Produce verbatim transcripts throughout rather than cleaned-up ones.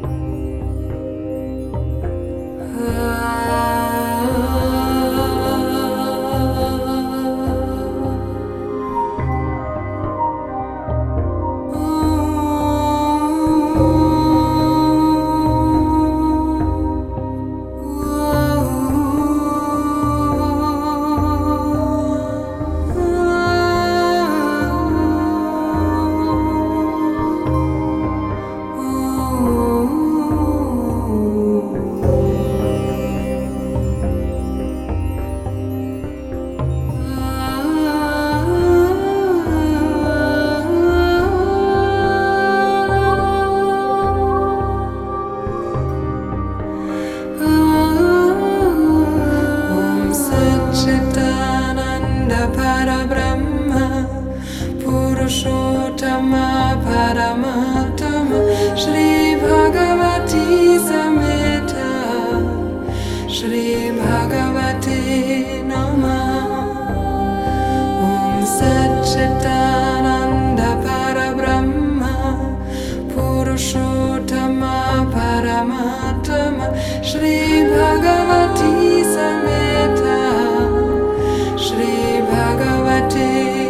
Purushottama Paramatama Shri Bhagavati Samhita Shri Bhagavate Namah Om Satchitananda Parabrahma Purushottama Paramatama Shri Bhagavati Samhita Shri Bhagavate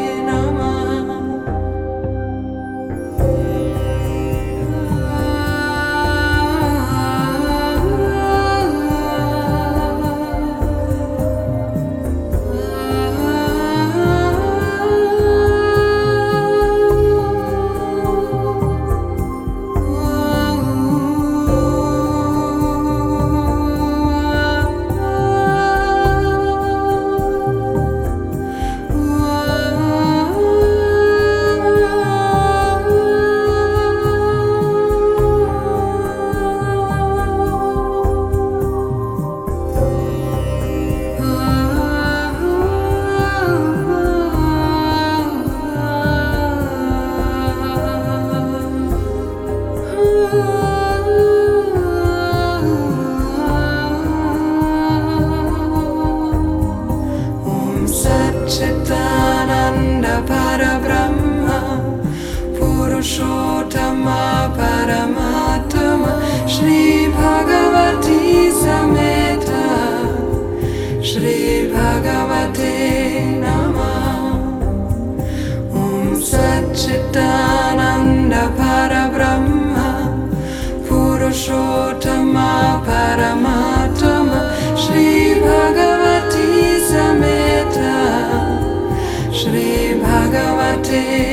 Satchitananda Parabrahma Purushottama Paramatama Shri Bhagavati Samhita Shri Bhagavate Namah Om Satchitananda Parabrahma Purushottama Paramatama Shri Bhagavati Samhita Shri Bhagavate